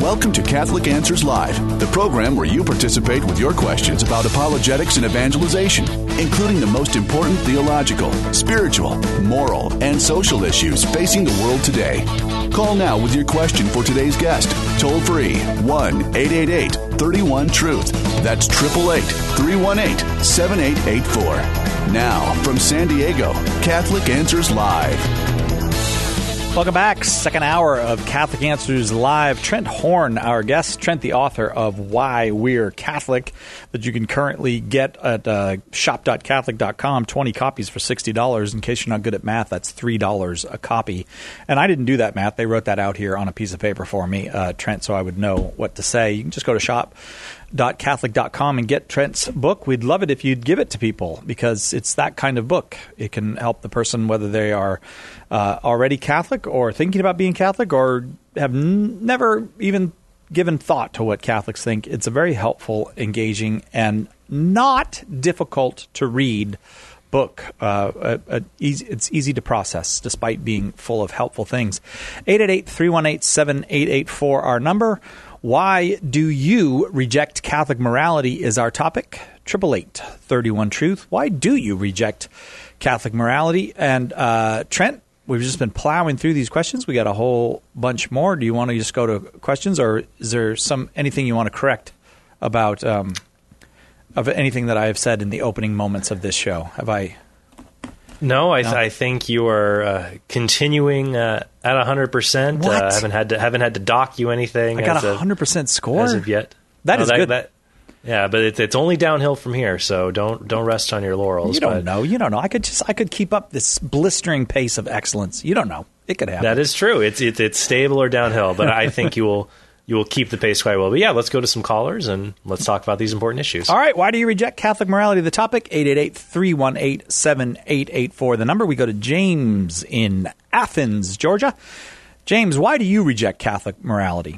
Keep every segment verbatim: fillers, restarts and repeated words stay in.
Welcome to Catholic Answers Live, the program where you participate with your questions about apologetics and evangelization, including the most important theological, spiritual, moral, and social issues facing the world today. Call now with your question for today's guest. Toll free, one eight eight eight, three one, truth. That's eight eight eight, three one eight, seven eight eight four. Now, from San Diego, Catholic Answers Live. Welcome back. Second hour of Catholic Answers Live. Trent Horn, our guest. Trent, the author of Why We're Catholic, that you can currently get at uh, shop dot catholic dot com. twenty copies for sixty dollars. In case you're not good at math, that's three dollars a copy. And I didn't do that math. They wrote that out here on a piece of paper for me, uh, Trent, so I would know what to say. You can just go to shop dot catholic dot com and get Trent's book. We'd love it if you'd give it to people, because it's that kind of book. It can help the person whether they are uh, already Catholic or thinking about being Catholic or have n- never even given thought to what Catholics think. It's a very helpful, engaging, and not difficult to read book. Uh, a, a easy, it's easy to process despite being full of helpful things. eight eight eight, three one eight, seven eight eight four, our number. Why do you reject Catholic morality is our topic. eight eight eight, three one, truth. Why do you reject Catholic morality? And uh, Trent, we've just been plowing through these questions. We got a whole bunch more. Do you want to just go to questions, or is there some anything you want to correct about um, of anything that I have said in the opening moments of this show? Have I? No, I, th- No? I think you are uh, continuing uh, at one hundred percent. What? Uh, haven't had to haven't had to dock you anything. I got as a of- one hundred percent score? as of yet. That No, is good. That, yeah, but it's it's only downhill from here. So don't don't rest on your laurels. You don't but know. You don't know. I could just I could keep up this blistering pace of excellence. You don't know. It could happen. That is true. It's it's, it's stable or downhill, but I think you will you will keep the pace quite well. But yeah, let's go to some callers and let's talk about these important issues. All right. Why do you reject Catholic morality? The topic, eight eight eight, three one eight, seven eight eight four. The number. We go to James in Athens, Georgia. James, why do you reject Catholic morality?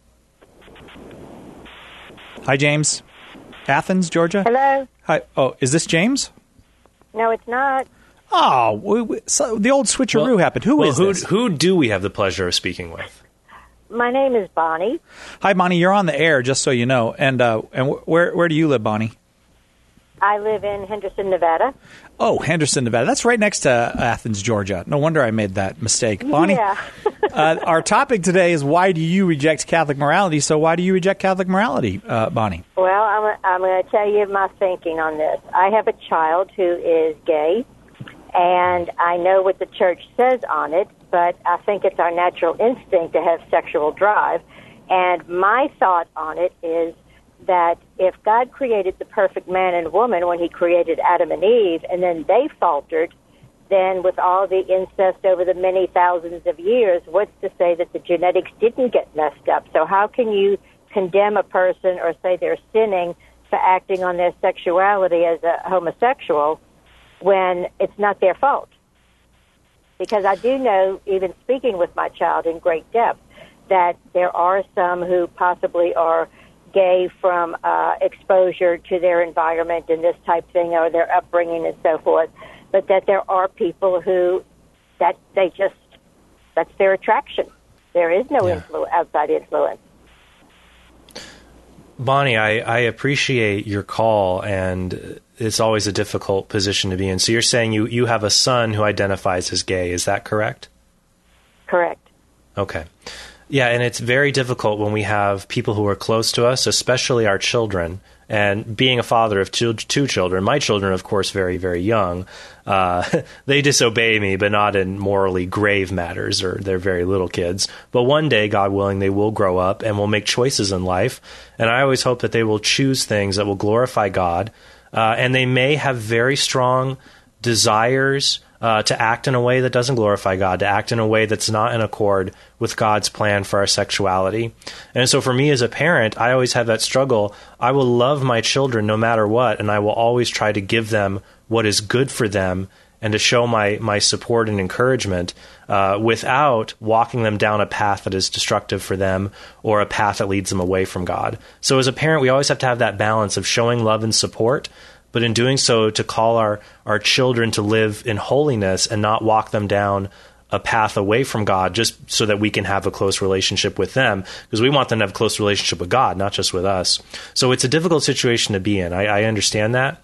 Hi, James. Athens, Georgia. Hello? Hi. Oh, is this James? No, it's not. Oh, we, we, so the old switcheroo Well- happened. Who well, is who, this? who do we have the pleasure of speaking with? My name is Bonnie. Hi, Bonnie. You're on the air, just so you know. And uh, and wh- where where do you live, Bonnie? I live in Henderson, Nevada. Oh, Henderson, Nevada. That's right next to Athens, Georgia. No wonder I made that mistake. Bonnie, Yeah. uh, our topic today is why do you reject Catholic morality? So why do you reject Catholic morality, uh, Bonnie? Well, I'm, I'm going to tell you my thinking on this. I have a child who is gay, and I know what the church says on it, but I think it's our natural instinct to have sexual drive. And my thought on it is that if God created the perfect man and woman when he created Adam and Eve, and then they faltered, then with all the incest over the many thousands of years, what's to say that the genetics didn't get messed up? So how can you condemn a person or say they're sinning for acting on their sexuality as a homosexual when it's not their fault? Because I do know, even speaking with my child in great depth, that there are some who possibly are gay from uh, exposure to their environment and this type thing, or their upbringing and so forth, but that there are people who, that they just, that's their attraction. There is no Yeah. influ- outside influence. Bonnie, I, I appreciate your call, and it's always a difficult position to be in. So you're saying you, you have a son who identifies as gay. Is that correct? Correct. Okay. Yeah, and it's very difficult when we have people who are close to us, especially our children. And being a father of two, two children, my children, of course, very, very young, uh, they disobey me, but not in morally grave matters, or they're very little kids. But one day, God willing, they will grow up and will make choices in life. And I always hope that they will choose things that will glorify God. Uh, and they may have very strong desires uh, to act in a way that doesn't glorify God, to act in a way that's not in accord with God's plan for our sexuality. And so for me as a parent, I always have that struggle. I will love my children no matter what, and I will always try to give them what is good for them and to show my, my support and encouragement uh, without walking them down a path that is destructive for them or a path that leads them away from God. So as a parent, we always have to have that balance of showing love and support, but in doing so, to call our, our children to live in holiness and not walk them down a path away from God just so that we can have a close relationship with them, because we want them to have a close relationship with God, not just with us. So it's a difficult situation to be in. I, I understand that.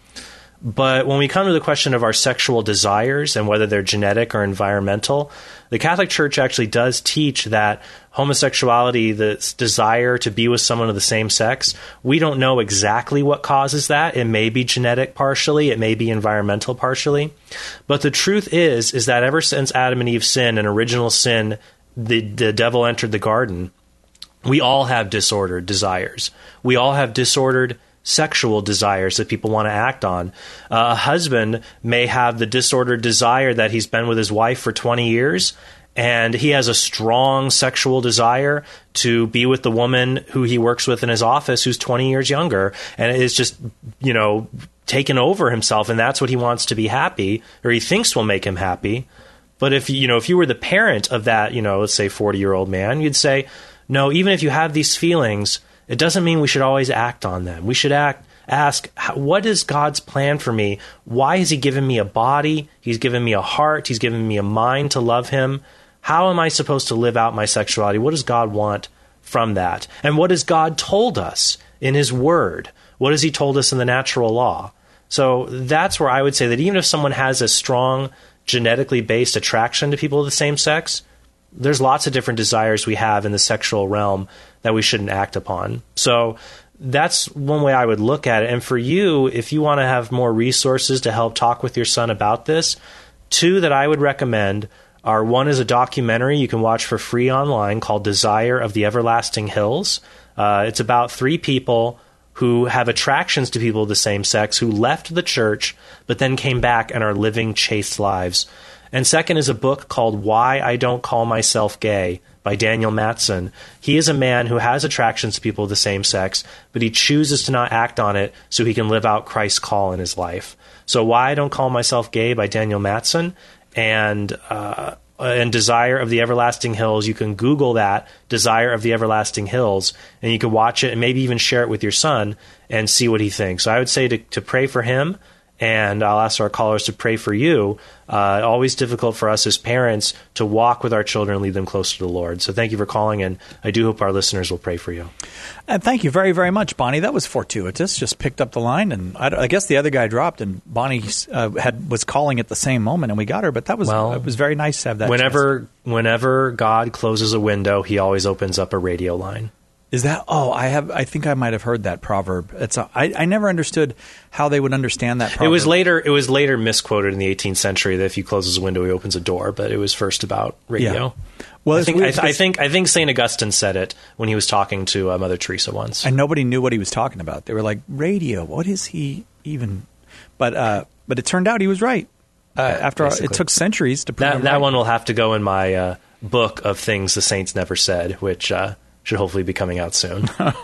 But when we come to the question of our sexual desires and whether they're genetic or environmental, the Catholic Church actually does teach that homosexuality, the desire to be with someone of the same sex, we don't know exactly what causes that. It may be genetic partially, it may be environmental partially. But the truth is, is that ever since Adam and Eve sinned and original sin, the, the devil entered the garden, we all have disordered desires. We all have disordered sexual desires that people want to act on. Uh, a husband may have the disordered desire that he's been with his wife for twenty years, and he has a strong sexual desire to be with the woman who he works with in his office who's twenty years younger, and it is just, you know, taken over himself, and that's what he wants to be happy, or he thinks will make him happy. But if, you know, if you were the parent of that, you know, let's say forty-year-old man, you'd say, no, even if you have these feelings, it doesn't mean we should always act on them. We should act, ask, what is God's plan for me? Why has he given me a body? He's given me a heart. He's given me a mind to love him. How am I supposed to live out my sexuality? What does God want from that? And what has God told us in his word? What has he told us in the natural law? So that's where I would say that even if someone has a strong genetically based attraction to people of the same sex, there's lots of different desires we have in the sexual realm that we shouldn't act upon. So that's one way I would look at it. And for you, if you want to have more resources to help talk with your son about this, two that I would recommend are, one is a documentary you can watch for free online called Desire of the Everlasting Hills. Uh, it's about three people who have attractions to people of the same sex who left the church but then came back and are living chaste lives. And second is a book called Why I Don't Call Myself Gay by Daniel Mattson. He is a man who has attractions to people of the same sex, but he chooses to not act on it so he can live out Christ's call in his life. So Why I Don't Call Myself Gay by Daniel Mattson and uh, and Desire of the Everlasting Hills. You can Google that, Desire of the Everlasting Hills, and you can watch it and maybe even share it with your son and see what he thinks. So I would say to, to pray for him, and I'll ask our callers to pray for you. Uh, always difficult for us as parents to walk with our children and lead them closer to the Lord. So thank you for calling, and I do hope our listeners will pray for you. And thank you very, very much, Bonnie. That was fortuitous. Just picked up the line, and I, I guess the other guy dropped, and Bonnie uh, had was calling at the same moment, and we got her. But that was well, it was very nice to have that. Whenever, chance. whenever God closes a window, he always opens up a radio line. Is that? Oh, I have. I think I might have heard that proverb. It's. A, I, I never understood how they would understand that proverb. It was later. It was later misquoted in the eighteenth century that if he closes a window, he opens a door. But it was first about radio. Yeah. Well, I think. I, I think. I think Saint Augustine said it when he was talking to uh, Mother Teresa once, and nobody knew what he was talking about. They were like, "Radio? What is he even?" But uh, but it turned out he was right. Uh, yeah, after all, it took centuries to prove that. him That right. one will have to go in my uh, book of things the saints never said, which. Uh, should hopefully be coming out soon.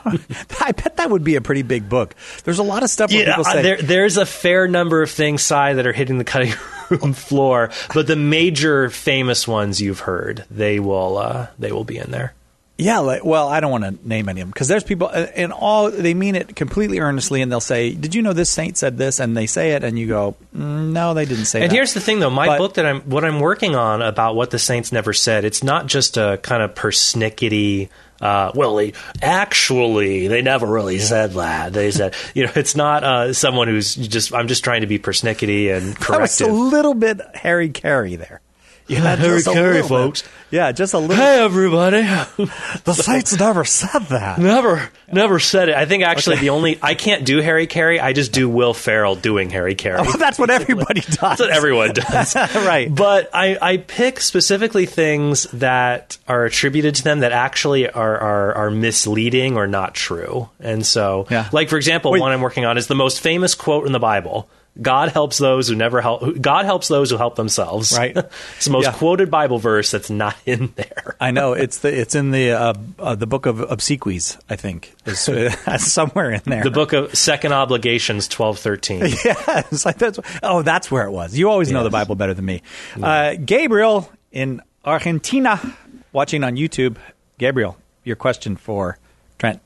I bet that would be a pretty big book. There's a lot of stuff where yeah, people say... There, there's a fair number of things, Si, that are hitting the cutting room floor, but the major famous ones you've heard, they will uh, they will be in there. Yeah, like, well, I don't want to name any of them, because there's people, and all they mean it completely earnestly, and they'll say, did you know this saint said this? And they say it, and you go, mm, no, they didn't say and that. And here's the thing, though. My but, book that I'm, what I'm working on about what the saints never said, it's not just a kind of persnickety... Uh, well, they, actually, they never really said that. They said, you know, it's not uh, someone who's just, I'm just trying to be persnickety and corrective. That was a little bit Harry Carey there. Yeah, Harry Carey, folks. Bit. Yeah, just a little. Hey, everybody. The saints never said that. Never, never said it. I think actually okay. the only, I can't do Harry Carey. I just do Will Ferrell doing Harry Carey. Oh, that's what everybody does. That's what everyone does. Right. But I, I pick specifically things that are attributed to them that actually are, are, are misleading or not true. And so, yeah. like, for example, Wait. one I'm working on is the most famous quote in the Bible. God helps those who never help. God helps those who help themselves. Right. It's the most yeah. quoted Bible verse that's not in there. I know it's the it's in the uh, uh, the book of Obsequies, I think, is uh, somewhere in there. The book of Second Obligations, twelve thirteen. Yes, like that's oh, that's where it was. You always yes. know the Bible better than me. Yeah. Uh, Gabriel in Argentina, watching on YouTube. Gabriel, your question for Trent.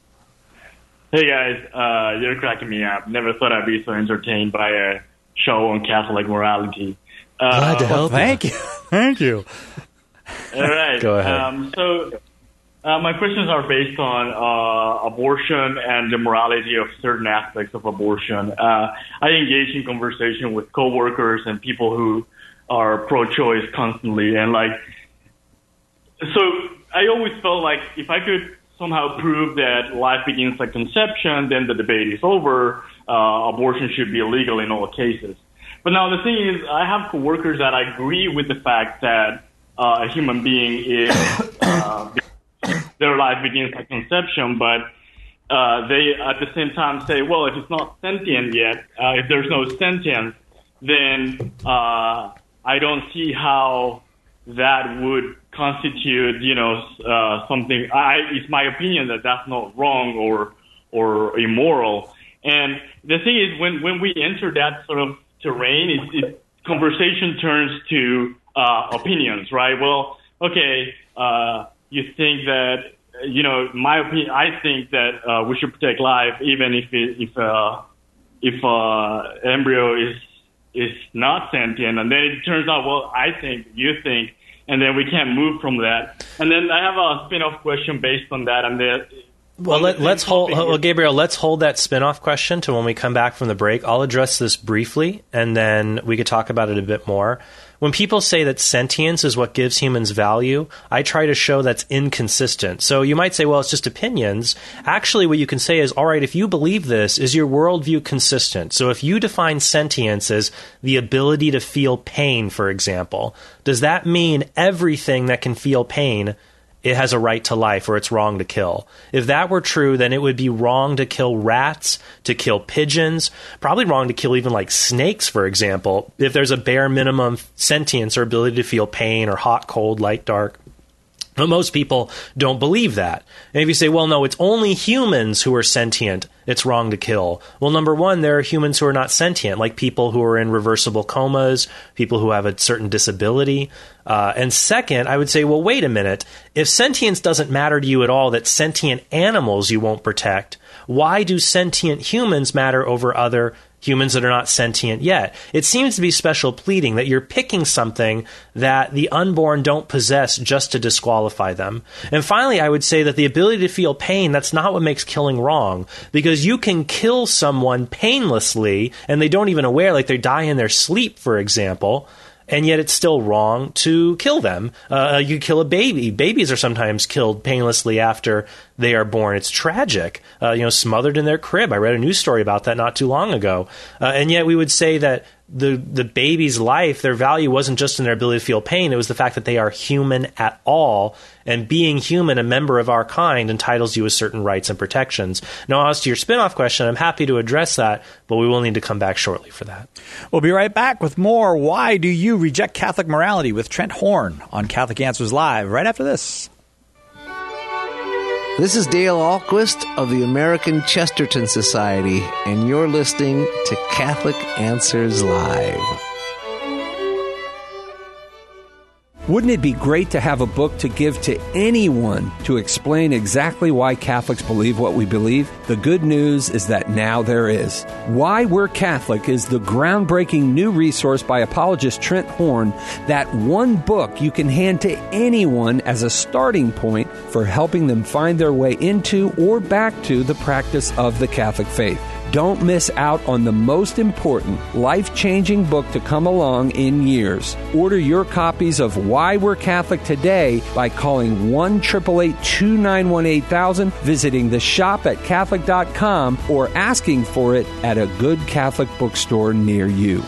Hey guys, uh, you're cracking me up. Never thought I'd be so entertained by a show on Catholic morality. Uh, Glad to help well, thank you. Thank you. All right. Go ahead. Um, so uh, my questions are based on uh, abortion and the morality of certain aspects of abortion. Uh, I engage in conversation with coworkers and people who are pro-choice constantly, and like, so I always felt like if I could somehow prove that life begins at conception, then the debate is over. Uh, abortion should be illegal in all cases. But now the thing is, I have coworkers that agree with the fact that uh, a human being is, uh, their life begins at conception, but uh, they at the same time say, well, if it's not sentient yet, uh, if there's no sentience, then uh, I don't see how that would constitute, you know, uh, something. I, it's my opinion that that's not wrong or or immoral. And the thing is, when, when we enter that sort of terrain, it, it, conversation turns to uh, opinions, right? Well, okay, uh, you think that, you know, my opinion, I think that uh, we should protect life even if it, if uh, if uh, embryo is is not sentient, and then it turns out, well, I think, you think, and then we can't move from that. And then I have a spin-off question based on that, and then. Well, let, let's hold, well, Gabriel, let's hold that spin-off question to when we come back from the break. I'll address this briefly, and then we could talk about it a bit more. When people say that sentience is what gives humans value, I try to show that's inconsistent. So you might say, well, it's just opinions. Actually, what you can say is, all right, if you believe this, is your worldview consistent? So if you define sentience as the ability to feel pain, for example, does that mean everything that can feel pain it has a right to life, or it's wrong to kill? If that were true, then it would be wrong to kill rats, to kill pigeons, probably wrong to kill even like snakes, for example, if there's a bare minimum sentience or ability to feel pain or hot, cold, light, dark. But most people don't believe that. And if you say, well, no, it's only humans who are sentient, it's wrong to kill. Well, number one, there are humans who are not sentient, like people who are in reversible comas, people who have a certain disability. Uh, and second, I would say, well, wait a minute. If sentience doesn't matter to you at all, that sentient animals you won't protect, why do sentient humans matter over other humans that are not sentient yet? It seems to be special pleading that you're picking something that the unborn don't possess just to disqualify them. And finally, I would say that the ability to feel pain, that's not what makes killing wrong, because you can kill someone painlessly and they don't even aware, like they die in their sleep, for example, and yet it's still wrong to kill them. Uh, you kill a baby. Babies are sometimes killed painlessly after they are born. It's tragic. Uh, you know, smothered in their crib. I read a news story about that not too long ago. Uh, and yet we would say that the the baby's life, their value wasn't just in their ability to feel pain. It was the fact that they are human at all. And being human, a member of our kind, entitles you with certain rights and protections. Now, as to your spin-off question, I'm happy to address that, but we will need to come back shortly for that. We'll be right back with more Why Do You Reject Catholic Morality with Trent Horn on Catholic Answers Live right after this. This is Dale Ahlquist of the American Chesterton Society, and you're listening to Catholic Answers Live. Wouldn't it be great to have a book to give to anyone to explain exactly why Catholics believe what we believe? The good news is that now there is. Why We're Catholic is the groundbreaking new resource by apologist Trent Horn, that one book you can hand to anyone as a starting point for helping them find their way into or back to the practice of the Catholic faith. Don't miss out on the most important, life-changing book to come along in years. Order your copies of Why We're Catholic today by calling one eight eight eight, two nine one, eight thousand, visiting the shop at Catholic dot com, or asking for it at a good Catholic bookstore near you.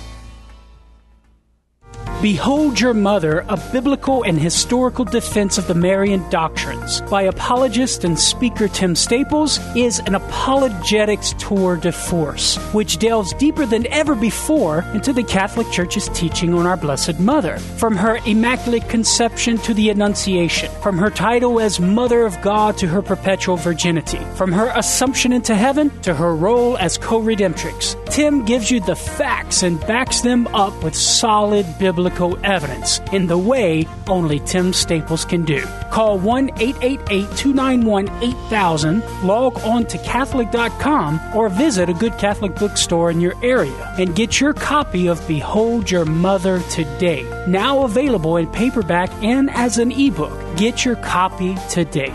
Behold Your Mother, a biblical and historical defense of the Marian doctrines by apologist and speaker Tim Staples is an apologetics tour de force, which delves deeper than ever before into the Catholic Church's teaching on our Blessed Mother. From her Immaculate Conception to the Annunciation, from her title as Mother of God to her perpetual virginity, from her assumption into heaven to her role as co-redemptrix, Tim gives you the facts and backs them up with solid biblical biblical evidence in the way only Tim Staples can do. Call one eight eight eight, two nine one, eight thousand, log on to Catholic dot com, or visit a good Catholic bookstore in your area and get your copy of Behold Your Mother today. Now available in paperback and as an ebook. Get your copy today.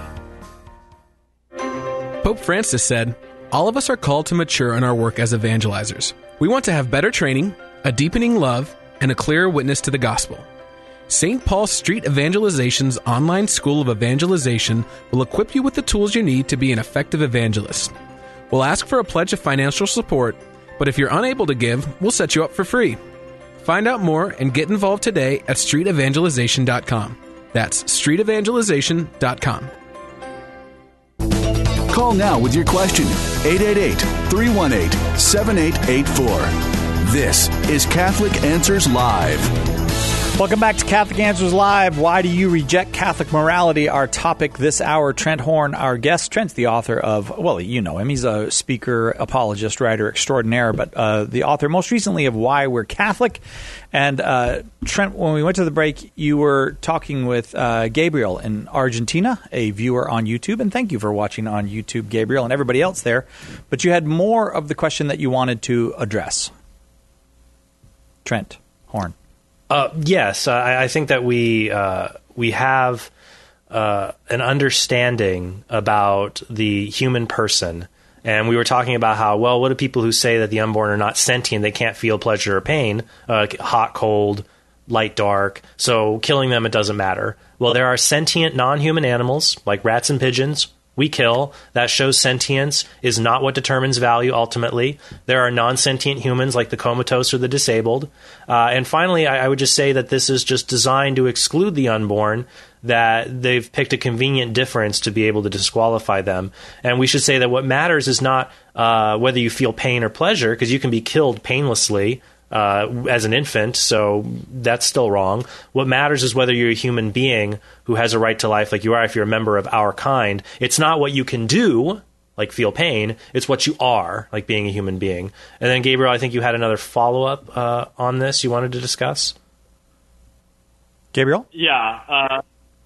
Pope Francis said, "All of us are called to mature in our work as evangelizers. We want to have better training, a deepening love, and a clearer witness to the gospel. Saint Paul Street Evangelization's online school of evangelization will equip you with the tools you need to be an effective evangelist. We'll ask for a pledge of financial support, but if you're unable to give, we'll set you up for free. Find out more and get involved today at street evangelization dot com. That's street evangelization dot com. Call now with your question, eight eight eight, three one eight, seven eight eight four. This is Catholic Answers Live. Welcome back to Catholic Answers Live. Why do you reject Catholic morality? Our topic this hour, Trent Horn, our guest. Trent's the author of, well, you know him. He's a speaker, apologist, writer extraordinaire, but uh, the author most recently of Why We're Catholic. And uh, Trent, when we went to the break, you were talking with uh, Gabriel in Argentina, a viewer on YouTube. And thank you for watching on YouTube, Gabriel, and everybody else there. But you had more of the question that you wanted to address. Trent Horn. Uh, yes, I, I think that we uh, we have uh, an understanding about the human person, and we were talking about how, well, what do people who say that the unborn are not sentient, they can't feel pleasure or pain, uh, hot, cold, light, dark, so killing them, it doesn't matter. Well, there are sentient non-human animals, like rats and pigeons, we kill. That shows sentience is not what determines value ultimately. There are non-sentient humans like the comatose or the disabled. Uh, and finally, I, I would just say that this is just designed to exclude the unborn, that they've picked a convenient difference to be able to disqualify them. And we should say that what matters is not uh, whether you feel pain or pleasure, because you can be killed painlessly Uh, as an infant, so that's still wrong. What matters is whether you're a human being who has a right to life like you are if you're a member of our kind. It's not what you can do, like feel pain, it's what you are, like being a human being. And then, Gabriel, I think you had another follow-up uh, on this you wanted to discuss? Gabriel? Yeah, uh,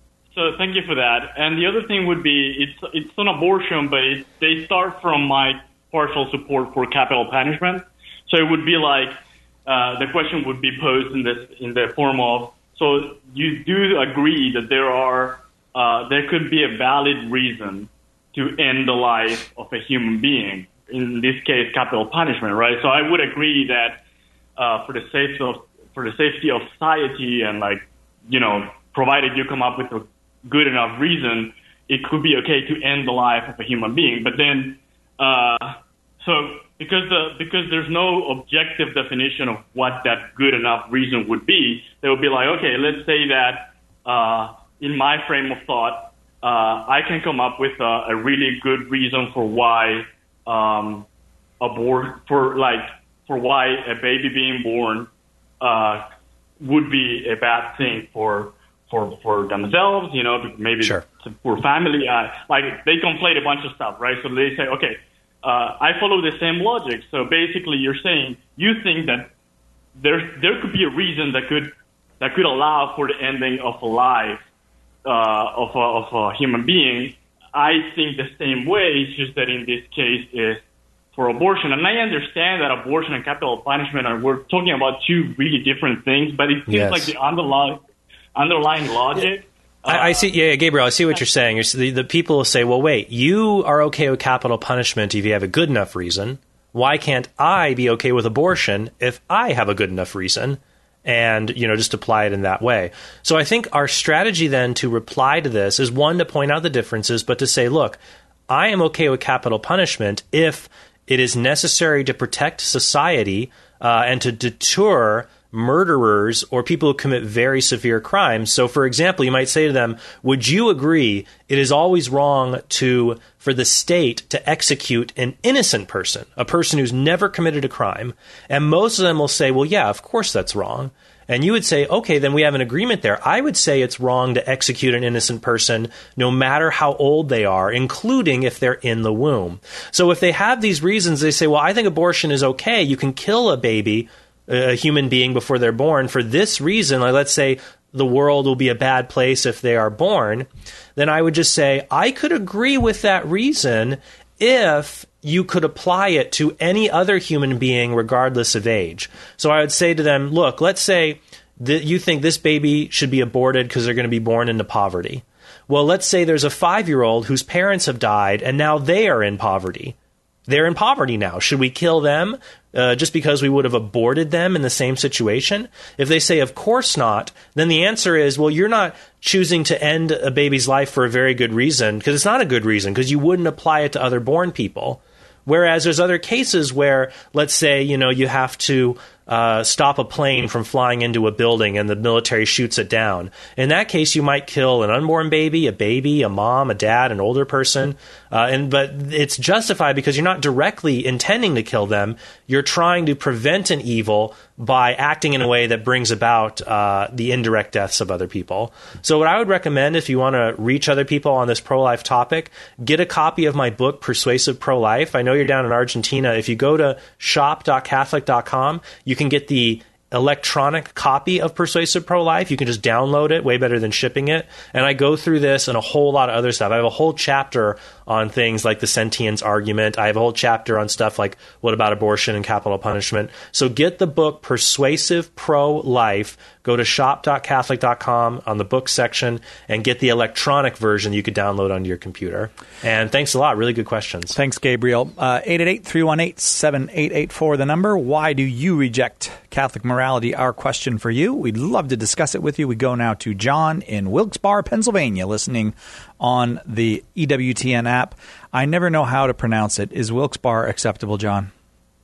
so thank you for that. And the other thing would be, it's it's an abortion, but it, they start from my partial support for capital punishment. So it would be like, Uh, the question would be posed in this in the form of, so you do agree that there are uh, there could be a valid reason to end the life of a human being, in this case capital punishment, right? So I would agree that uh, for the safety of for the safety of society, and like, you know, provided you come up with a good enough reason, it could be okay to end the life of a human being. But then uh, so Because the because there's no objective definition of what that good enough reason would be, they would be like, okay, let's say that uh, in my frame of thought, uh, I can come up with a, a really good reason for why um, abort for like for why a baby being born uh, would be a bad thing for for for themselves, you know, maybe sure. for family. Uh, like they conflate a bunch of stuff, right? So they say, okay. Uh, I follow the same logic. So basically, you're saying you think that there there could be a reason that could that could allow for the ending of a life uh, of a, of a human being. I think the same way. It's just that in this case is for abortion. And I understand that abortion and capital punishment are we're talking about two really different things, but it seems yes. like the underlying underlying logic. Yeah. I, I see. Yeah, Gabriel, I see what you're saying. You're, the, the people will say, well, wait, you are okay with capital punishment if you have a good enough reason. Why can't I be okay with abortion if I have a good enough reason? And, you know, just apply it in that way. So I think our strategy then to reply to this is, one, to point out the differences, but to say, look, I am okay with capital punishment if it is necessary to protect society uh, and to deter murderers or people who commit very severe crimes. So, for example, you might say to them, would you agree it is always wrong to for the state to execute an innocent person, a person who's never committed a crime? And most of them will say, well, yeah, of course that's wrong. And you would say, okay, then we have an agreement there. I would say it's wrong to execute an innocent person no matter how old they are, including if they're in the womb. So if they have these reasons, they say, well, I think abortion is okay. You can kill a baby a human being before they're born for this reason, like let's say the world will be a bad place if they are born, then I would just say, I could agree with that reason if you could apply it to any other human being regardless of age. So I would say to them, look, let's say that you think this baby should be aborted because they're going to be born into poverty. Well, let's say there's a five-year-old whose parents have died and now they are in poverty. They're in poverty now. Should we kill them uh, just because we would have aborted them in the same situation? If they say, of course not, then the answer is, well, you're not choosing to end a baby's life for a very good reason, because it's not a good reason, because you wouldn't apply it to other born people. Whereas there's other cases where, let's say, you know, you have to uh, stop a plane from flying into a building and the military shoots it down. In that case, you might kill an unborn baby, a baby, a mom, a dad, an older person. Uh, and but it's justified because you're not directly intending to kill them. You're trying to prevent an evil by acting in a way that brings about uh, the indirect deaths of other people. So what I would recommend, if you want to reach other people on this pro-life topic, get a copy of my book, Persuasive Pro-Life. I know you're down in Argentina. If you go to shop dot catholic dot com, you can get the electronic copy of Persuasive Pro-Life. You can just download it, way better than shipping it. And I go through this and a whole lot of other stuff. I have a whole chapter on things like the sentience argument. I have a whole chapter on stuff like what about abortion and capital punishment. So get the book Persuasive Pro-Life. Go to shop dot catholic dot com on the book section and get the electronic version you could download onto your computer. And thanks a lot. Really good questions. Thanks, Gabriel. Uh, eight eight eight, three one eight, seven eight eight four, the number. Why do you reject Catholic morality? Our question for you. We'd love to discuss it with you. We go now to John in Wilkes-Barre, Pennsylvania, listening on the E W T N app. I never know how to pronounce it. Is Wilkes-Barre acceptable, John?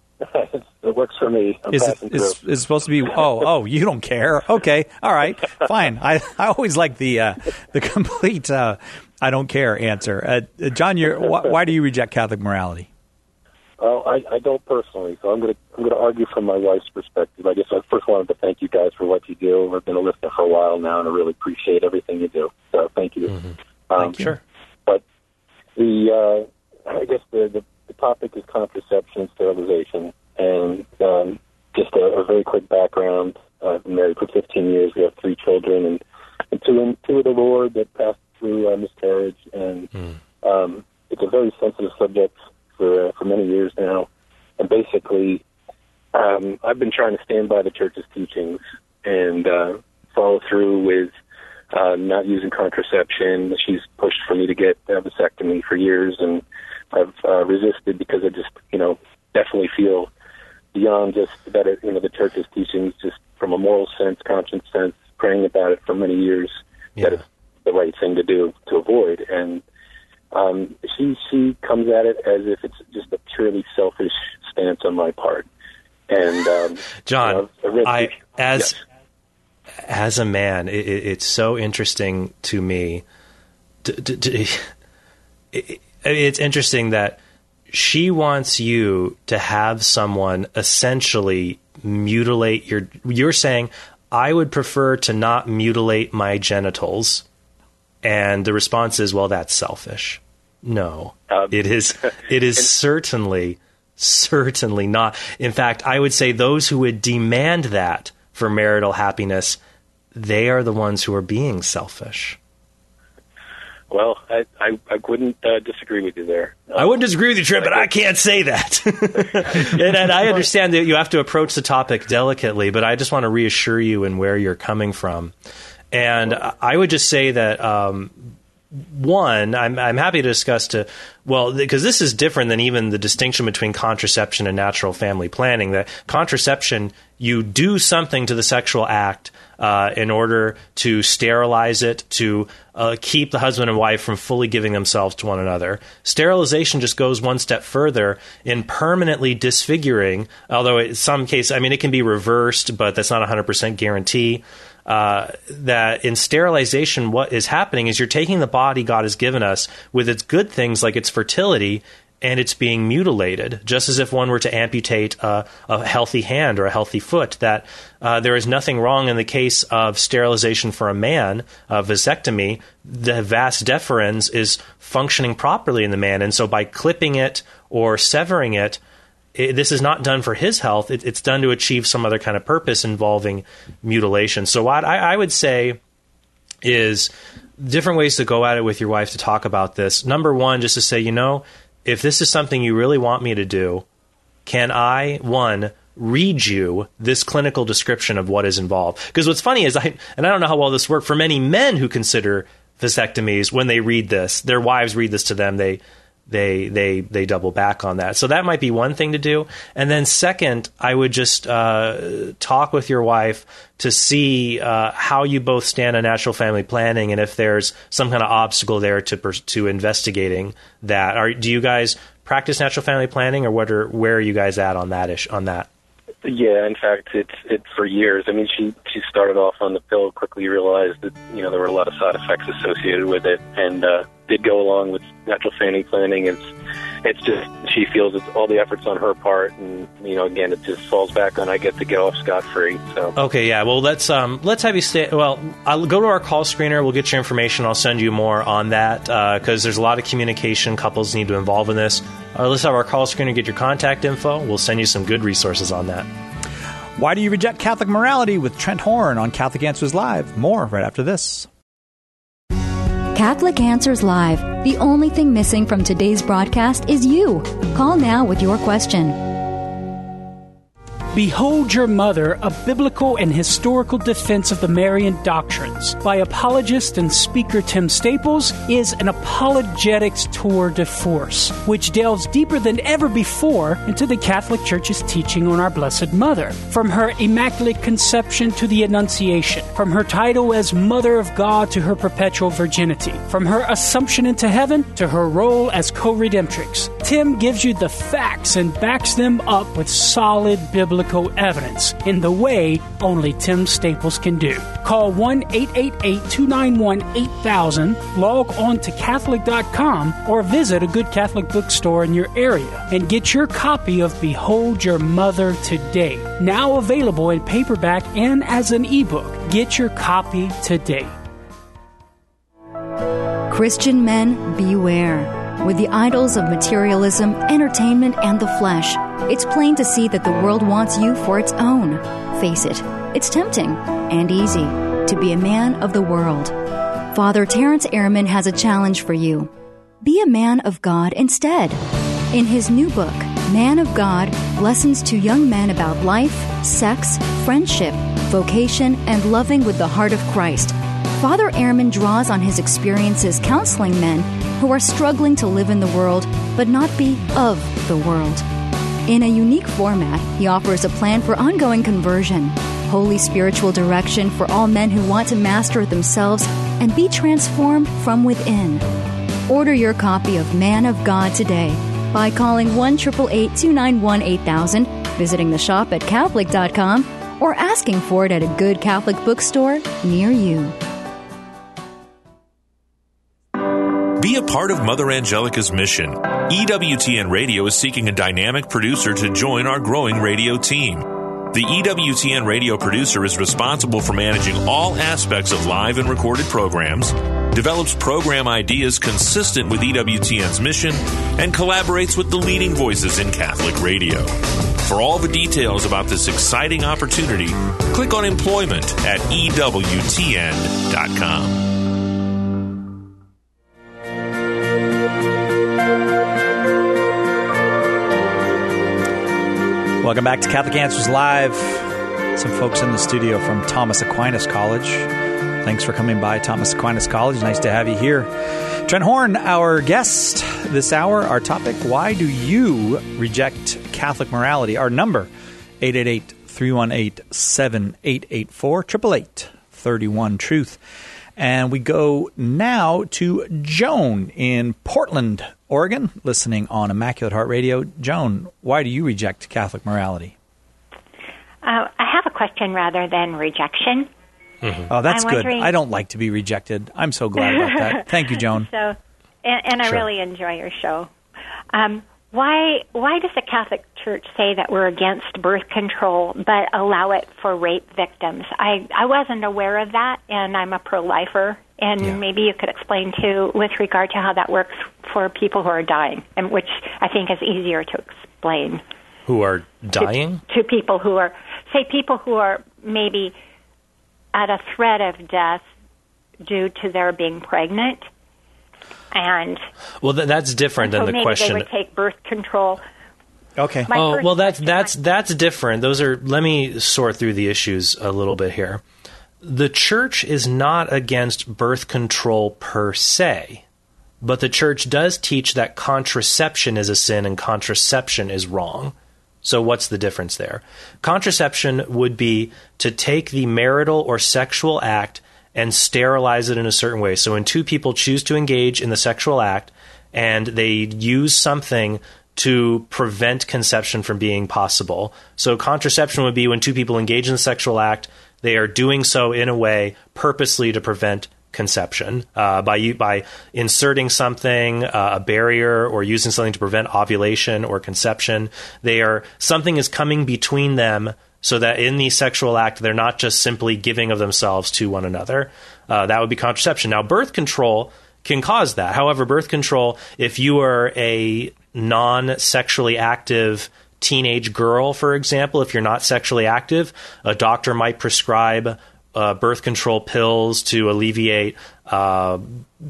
It works for me. I'm is it is, is supposed to be? Oh, oh, you don't care? Okay, all right, fine. I, I always like the uh, the complete uh, I don't care answer. Uh, John, you're, wh- why do you reject Catholic morality? Well, I, I don't personally, so I'm going to I'm going to argue from my wife's perspective. I guess I first wanted to thank you guys for what you do. I've been a listener for a while now, and I really appreciate everything you do. So thank you. Mm-hmm. Um, thank you. Sure. But the uh, I guess the, the the topic is contraception and sterilization. And um, just a, a very quick background. Uh, I've been married for fifteen years. We have three children, and, and two, in, two of the Lord that passed through uh, miscarriage. And mm. um, it's a very sensitive subject for uh, for many years now. And basically, um, I've been trying to stand by the Church's teachings and uh, follow through with uh, not using contraception. She's pushed for me to get a vasectomy for years, and I've uh, resisted because I just, you know, definitely feel beyond just that, it, you know, the Church's teachings, just from a moral sense, conscience sense, praying about it for many years, yeah. that it's the right thing to do, to avoid. And um, she she comes at it as if it's just a purely selfish stance on my part. And um, John, you know, I as yes. as a man, it, it's so interesting to me. To, to, to, it, it's interesting that she wants you to have someone essentially mutilate your... You're saying, I would prefer to not mutilate my genitals. And the response is, well, that's selfish. No, um, it is It is and- certainly, certainly not. In fact, I would say those who would demand that for marital happiness, they are the ones who are being selfish. Well, I, I, I wouldn't uh, disagree with you there. Um, I wouldn't disagree with you, Trip, but I can't say that. and, and I understand that you have to approach the topic delicately, but I just want to reassure you in where you're coming from. And I would just say that, um, one, I'm, I'm happy to discuss to, well, because this is different than even the distinction between contraception and natural family planning. That contraception, you do something to the sexual act uh, in order to sterilize it, to uh, keep the husband and wife from fully giving themselves to one another. Sterilization just goes one step further in permanently disfiguring, although in some cases, I mean, it can be reversed, but that's not a one hundred percent guarantee. Uh, that in sterilization, what is happening is you're taking the body God has given us with its good things like its fertility, and it's being mutilated, just as if one were to amputate a, a healthy hand or a healthy foot. That uh, there is nothing wrong in the case of sterilization for a man, a vasectomy. The vas deferens is functioning properly in the man, and so by clipping it or severing it, it, this is not done for his health. It, it's done to achieve some other kind of purpose involving mutilation. So what I, I would say is different ways to go at it with your wife to talk about this. Number one, just to say, you know, if this is something you really want me to do, can I, one, read you this clinical description of what is involved? Because what's funny is, I and I don't know how well this worked, for many men who consider vasectomies, when they read this, their wives read this to them, they they they they double back on that. So that might be one thing to do. And then second, I would just uh, talk with your wife to see uh, how you both stand on natural family planning, and if there's some kind of obstacle there to to investigating that. Are do you guys practice natural family planning, or what are where are you guys at on that ish on that? Yeah, in fact, it's it for years. I mean, she she started off on the pill, quickly realized that you know there were a lot of side effects associated with it, and uh, did go along with natural family planning. It's it's just she feels it's all the efforts on her part, and you know again it just falls back on I get to go off scot free. So okay, yeah. Well, let's um let's have you stay. Well, I'll go to our call screener. We'll get your information. I'll send you more on that because uh, there's a lot of communication couples need to involve in this. Uh, let's have our call screener get your contact info. We'll send you some good resources on that. Why do you reject Catholic morality with Trent Horn on Catholic Answers Live? More right after this. Catholic Answers Live. The only thing missing from today's broadcast is you. Call now with your question. Behold Your Mother, a biblical and historical defense of the Marian doctrines by apologist and speaker Tim Staples is an apologetics tour de force, which delves deeper than ever before into the Catholic Church's teaching on our Blessed Mother. From her Immaculate Conception to the Annunciation, from her title as Mother of God to her perpetual virginity, from her Assumption into heaven to her role as co-redemptrix, Tim gives you the facts and backs them up with solid biblical evidence in the way only Tim Staples can do. Call one eight eight eight, two nine one, eight thousand, log on to Catholic dot com, or visit a good Catholic bookstore in your area and get your copy of Behold Your Mother today. Now available in paperback and as an ebook. Get your copy today. Christian men, beware. With the idols of materialism, entertainment, and the flesh, it's plain to see that the world wants you for its own. Face it, it's tempting and easy to be a man of the world. Father Terrence Ehrman has a challenge for you. Be a man of God instead. In his new book, Man of God, Lessons to Young Men About Life, Sex, Friendship, Vocation, and Loving with the Heart of Christ, Father Ehrman draws on his experiences counseling men who are struggling to live in the world but not be of the world. In a unique format, he offers a plan for ongoing conversion, holy spiritual direction for all men who want to master themselves and be transformed from within. Order your copy of Man of God today by calling one eight eight eight, two nine one, eight thousand, visiting the shop at Catholic dot com, or asking for it at a good Catholic bookstore near you. Be a part of Mother Angelica's mission. E W T N Radio is seeking a dynamic producer to join our growing radio team. The E W T N radio producer is responsible for managing all aspects of live and recorded programs, develops program ideas consistent with E W T N's mission, and collaborates with the leading voices in Catholic radio. For all the details about this exciting opportunity, click on employment at E W T N dot com. Welcome back to Catholic Answers Live. Some folks in the studio from Thomas Aquinas College. Thanks for coming by, Thomas Aquinas College. Nice to have you here. Trent Horn, our guest this hour. Our topic, why do you reject Catholic morality? Our number, eight eight eight, three one eight, seven eight eight four, eight eight eight, three one, truth. And we go now to Joan in Portland, Oregon, listening on Immaculate Heart Radio. Joan, why do you reject Catholic morality? Uh, I have a question rather than rejection. Mm-hmm. Oh, that's I'm good. wondering... I don't like to be rejected. I'm so glad about that. Thank you, Joan. So, and, and I Sure. really enjoy your show. Um, why why does the Catholic Church say that we're against birth control but allow it for rape victims? I, I wasn't aware of that, and I'm a pro-lifer. And Yeah. maybe you could explain, too, with regard to how that works for people who are dying, and which I think is easier to explain. Who are dying? To, to people who are, say, people who are maybe at a threat of death due to their being pregnant. And well, th- that's different so than the maybe question. They would take birth control. Okay. My oh, first well, that's question, that's my- that's different. Those are. Let me sort through the issues a little bit here. The church is not against birth control per se, but the church does teach that contraception is a sin and contraception is wrong. So what's the difference there? Contraception would be to take the marital or sexual act and sterilize it in a certain way. So when two people choose to engage in the sexual act and they use something to prevent conception from being possible. So contraception would be when two people engage in the sexual act, they are doing so in a way purposely to prevent conception uh, by by inserting something, uh, a barrier, or using something to prevent ovulation or conception. They are something is coming between them so that in the sexual act they're not just simply giving of themselves to one another. Uh, that would be contraception. Now, birth control can cause that. However, birth control, if you are a non-sexually active teenage girl, for example, if you're not sexually active, a doctor might prescribe uh, birth control pills to alleviate uh,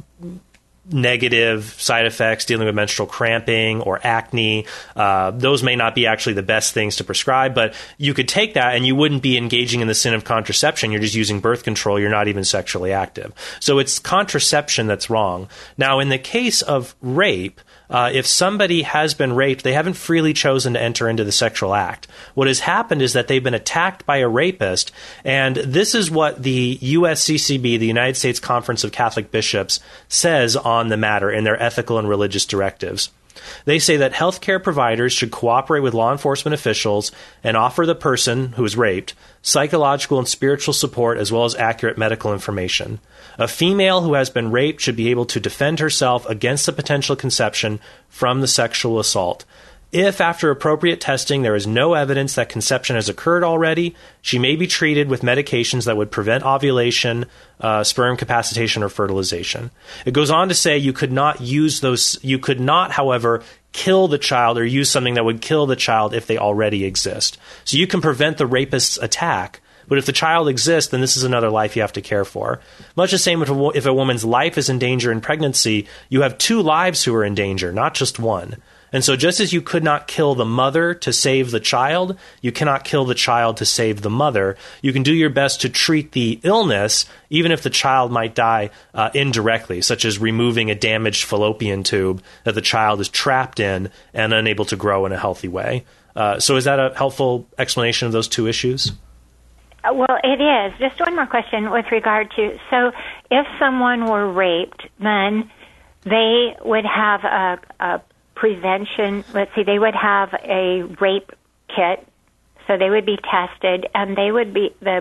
negative side effects dealing with menstrual cramping or acne. Uh, those may not be actually the best things to prescribe, but you could take that and you wouldn't be engaging in the sin of contraception. You're just using birth control. You're not even sexually active. So it's contraception that's wrong. Now, in the case of rape, Uh, if somebody has been raped, they haven't freely chosen to enter into the sexual act. What has happened is that they've been attacked by a rapist, and this is what the U S C C B, the United States Conference of Catholic Bishops, says on the matter in their ethical and religious directives. They say that healthcare providers should cooperate with law enforcement officials and offer the person who is raped psychological and spiritual support as well as accurate medical information. A female who has been raped should be able to defend herself against a potential conception from the sexual assault. If, after appropriate testing, there is no evidence that conception has occurred already, she may be treated with medications that would prevent ovulation, uh, sperm capacitation, or fertilization. It goes on to say you could not use those, you could not, however, kill the child or use something that would kill the child if they already exist. So you can prevent the rapist's attack, but if the child exists, then this is another life you have to care for. Much the same if a, if a woman's life is in danger in pregnancy, you have two lives who are in danger, not just one. And so just as you could not kill the mother to save the child, you cannot kill the child to save the mother. You can do your best to treat the illness, even if the child might die uh, indirectly, such as removing a damaged fallopian tube that the child is trapped in and unable to grow in a healthy way. Uh, so is that a helpful explanation of those two issues? Uh, well, it is. Just one more question with regard to, so if someone were raped, then they would have a, a prevention, let's see, they would have a rape kit, so they would be tested, and they would be, the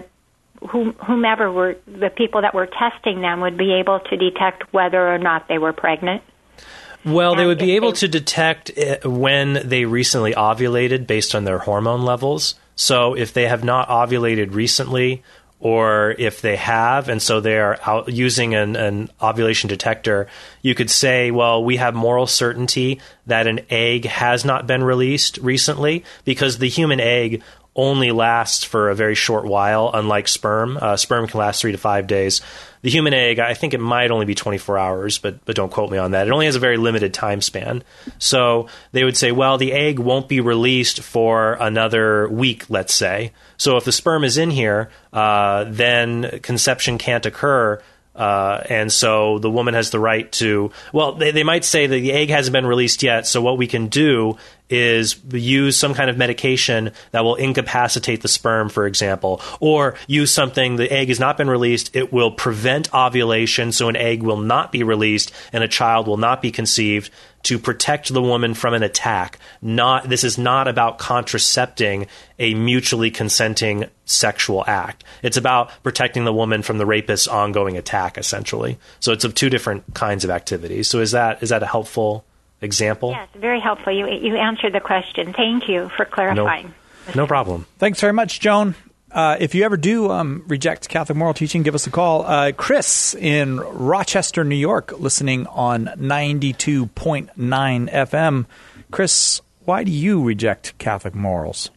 whomever were, the people that were testing them would be able to detect whether or not they were pregnant. Well, they would be able to detect when they recently ovulated based on their hormone levels. So if they have not ovulated recently, or if they have, and so they are out using an, an ovulation detector, you could say, well, we have moral certainty that an egg has not been released recently, because the human egg only lasts for a very short while, unlike sperm. Uh, sperm can last three to five days. The human egg, I think it might only be twenty-four hours, but but don't quote me on that. It only has a very limited time span. So they would say, well, the egg won't be released for another week, let's say. So if the sperm is in here, uh, then conception can't occur. Uh, and so the woman has the right to, well, they, they might say that the egg hasn't been released yet, so what we can do is use some kind of medication that will incapacitate the sperm, for example, or use something, the egg has not been released, it will prevent ovulation, so an egg will not be released and a child will not be conceived, to protect the woman from an attack. Not, this is not about contracepting a mutually consenting sexual act. It's about protecting the woman from the rapist's ongoing attack, essentially. So it's of two different kinds of activities. So is that is that a helpful example? Yes, very helpful. You you answered the question. Thank you for clarifying. No, no problem. Thanks very much, Joan. Uh, if you ever do um, reject Catholic moral teaching, give us a call. Uh, Chris in Rochester, New York, listening on ninety-two point nine F M. Chris, why do you reject Catholic morals?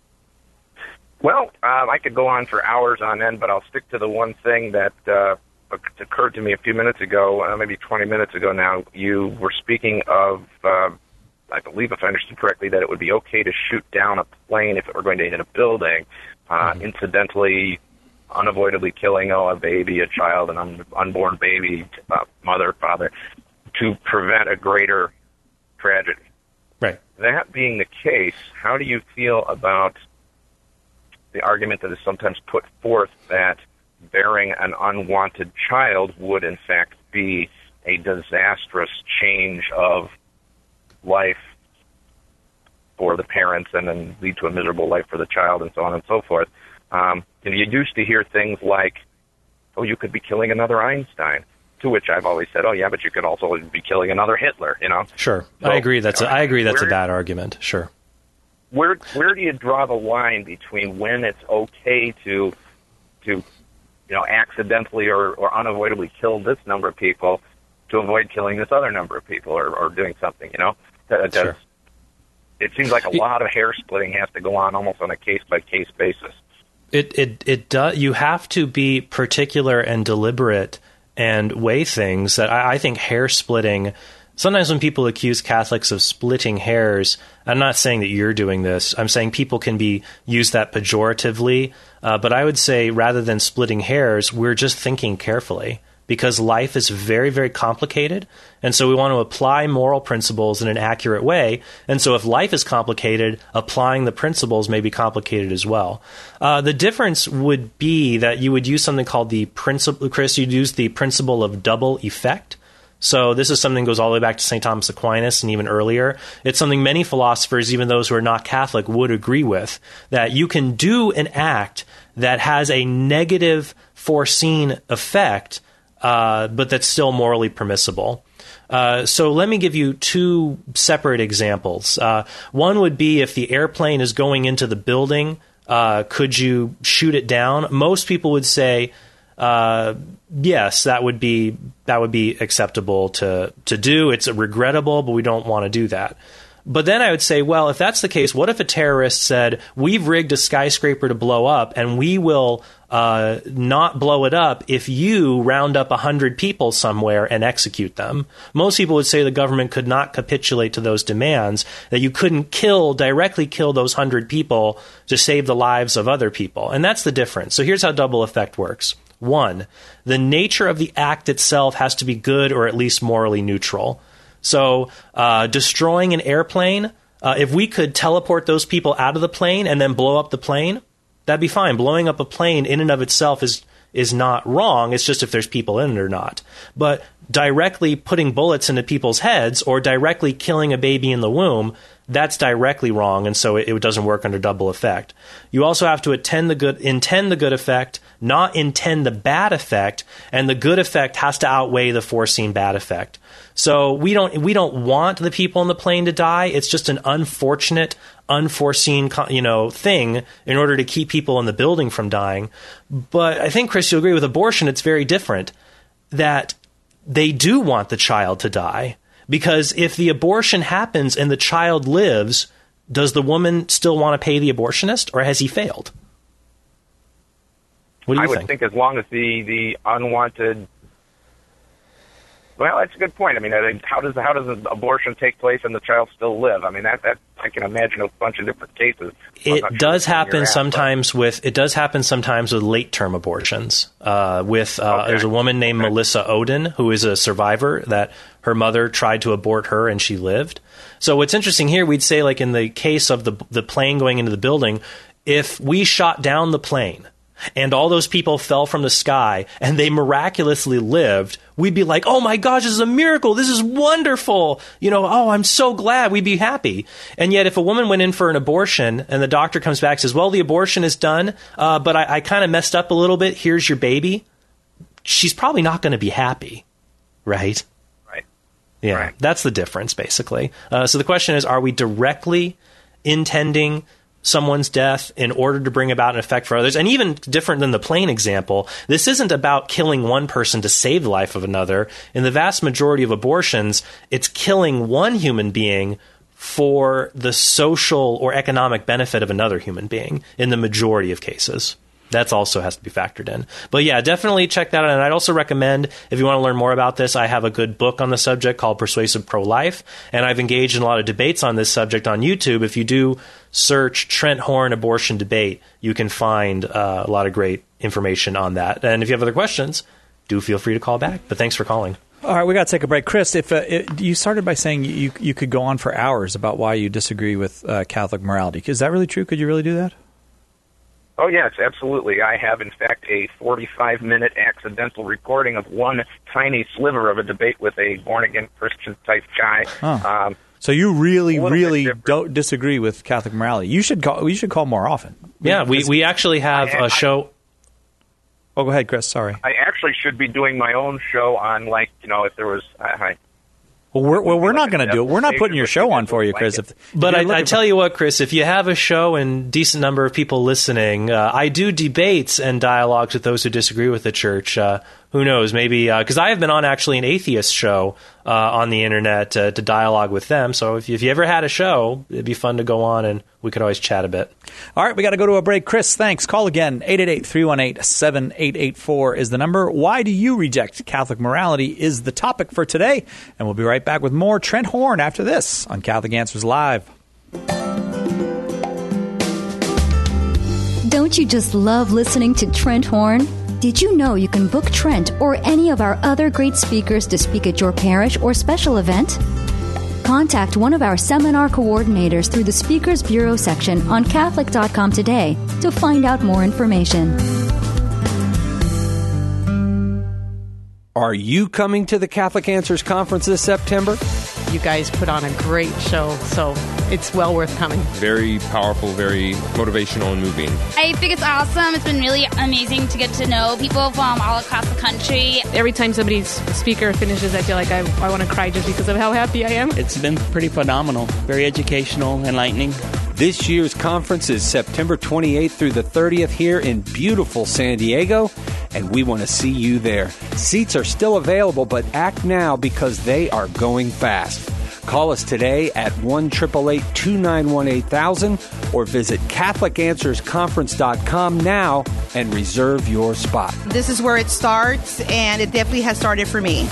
Well, um, I could go on for hours on end, but I'll stick to the one thing that uh, occurred to me a few minutes ago, uh, maybe twenty minutes ago now. You were speaking of, uh, I believe, if I understood correctly, that it would be okay to shoot down a plane if it were going to hit a building, uh, mm-hmm. incidentally, unavoidably killing oh, a baby, a child, an un- unborn baby, uh, mother, father, to prevent a greater tragedy. Right. That being the case, how do you feel about the argument that is sometimes put forth that bearing an unwanted child would, in fact, be a disastrous change of life for the parents and then lead to a miserable life for the child and so on and so forth? Um, you know, you used to hear things like, oh, you could be killing another Einstein, to which I've always said, oh, yeah, but you could also be killing another Hitler, you know? Sure. So, I agree that's, you know, a, I agree that's where, a bad argument. Sure. Where where do you draw the line between when it's okay to, to you know, accidentally or, or unavoidably kill this number of people to avoid killing this other number of people or, or doing something, you know? That, sure. It seems like a lot of hair splitting has to go on almost on a case-by-case basis. It it it does. You have to be particular and deliberate and weigh things. That I, I think hair splitting. Sometimes when people accuse Catholics of splitting hairs, I'm not saying that you're doing this. I'm saying people can be use that pejoratively. Uh, but I would say rather than splitting hairs, we're just thinking carefully. Because life is very, very complicated. And so we want to apply moral principles in an accurate way. And so if life is complicated, applying the principles may be complicated as well. Uh, the difference would be that you would use something called the principle, Chris, you'd use the principle of double effect. So this is something that goes all the way back to Saint Thomas Aquinas and even earlier. It's something many philosophers, even those who are not Catholic, would agree with, that you can do an act that has a negative foreseen effect, Uh, but that's still morally permissible. Uh, so let me give you two separate examples. Uh, one would be if the airplane is going into the building, uh, could you shoot it down? Most people would say, uh, yes, that would be that would be acceptable to to do. It's regrettable, but we don't want to do that. But then I would say, well, if that's the case, what if a terrorist said, we've rigged a skyscraper to blow up, and we will uh, not blow it up if you round up one hundred people somewhere and execute them? Most people would say the government could not capitulate to those demands, that you couldn't kill, directly kill those one hundred people to save the lives of other people. And that's the difference. So here's how double effect works. One, the nature of the act itself has to be good or at least morally neutral. So uh, destroying an airplane, uh, if we could teleport those people out of the plane and then blow up the plane, that'd be fine. Blowing up a plane in and of itself is is not wrong. It's just if there's people in it or not. But directly putting bullets into people's heads or directly killing a baby in the womb, that's directly wrong, and so it, it doesn't work under double effect. You also have to attend the good, intend the good effect, not intend the bad effect, and the good effect has to outweigh the foreseen bad effect. So we don't we don't want the people in the plane to die. It's just an unfortunate, unforeseen, you know, thing in order to keep people in the building from dying. But I think, Chris, you'll agree with abortion. It's very different. That they do want the child to die. Because if the abortion happens and the child lives, does the woman still want to pay the abortionist, or has he failed? What do you I would think? think as long as the, the unwanted... Well, that's a good point. I mean, I think how does how does an abortion take place and the child still live? I mean, that, that I can imagine a bunch of different cases. It does sure happen at, sometimes but. with it does happen sometimes with late term abortions. Uh, with uh, okay. There's a woman named okay. Melissa Oden who is a survivor that her mother tried to abort her and she lived. So what's interesting here, we'd say, like in the case of the the plane going into the building, if we shot down the plane and all those people fell from the sky and they miraculously lived, we'd be like, oh my gosh, this is a miracle. This is wonderful. You know, oh, I'm so glad. We'd be happy. And yet if a woman went in for an abortion and the doctor comes back and says, well, the abortion is done, uh, but I, I kind of messed up a little bit. Here's your baby. She's probably not going to be happy. Right? Right. Yeah. Right. That's the difference, basically. Uh, so the question is, are we directly intending someone's death in order to bring about an effect for others? And even different than the plane example, this isn't about killing one person to save the life of another. In the vast majority of abortions, it's killing one human being for the social or economic benefit of another human being in the majority of cases. That's also has to be factored in. But yeah, definitely check that out. And I'd also recommend, if you want to learn more about this, I have a good book on the subject called Persuasive Pro-Life. And I've engaged in a lot of debates on this subject on YouTube. If you do search Trent Horn abortion debate, you can find uh, a lot of great information on that. And if you have other questions, do feel free to call back. But thanks for calling. All right, we got to take a break. Chris, if uh, it, you started by saying you you could go on for hours about why you disagree with uh, Catholic morality. Is that really true? Could you really do that? Oh, yes, absolutely. I have, in fact, a forty-five minute accidental recording of one tiny sliver of a debate with a born-again Christian-type guy. Huh. Um, so you really, really don't disagree with Catholic morality. You should call, you should call more often. Yeah, we, we actually have I, a show... Oh, go ahead, Chris. Sorry. I actually should be doing my own show on, like, you know, if there was... I, Well, we're, well, we're not going to do it. We're not putting your show on for you, Chris. If, if but I, I tell you what, Chris, if you have a show and decent number of people listening, uh, I do debates and dialogues with those who disagree with the church. Uh, who knows? Maybe because uh, I have been on actually an atheist show uh, on the internet uh, to dialogue with them. So if you, if you ever had a show, it'd be fun to go on and we could always chat a bit. All right, we got to go to a break. Chris, thanks. Call again. eight eight eight, three one eight, seven eight eight four is the number. Why do you reject Catholic morality is the topic for today. And we'll be right back with more Trent Horn after this on Catholic Answers Live. Don't you just love listening to Trent Horn? Did you know you can book Trent or any of our other great speakers to speak at your parish or special event? Contact one of our seminar coordinators through the Speakers Bureau section on Catholic dot com today to find out more information. Are you coming to the Catholic Answers Conference this September? You guys put on a great show, so it's well worth coming. Very powerful, very motivational and moving. I think it's awesome. It's been really amazing to get to know people from all across the country. Every time somebody's speaker finishes, I feel like I, I want to cry just because of how happy I am. It's been pretty phenomenal, very educational, enlightening. This year's conference is September twenty-eighth through the thirtieth here in beautiful San Diego, and we want to see you there. Seats are still available, but act now because they are going fast. Call us today at one eight eight eight, two nine one, eight thousand or visit Catholic Answers Conference dot com now and reserve your spot. This is where it starts, and it definitely has started for me.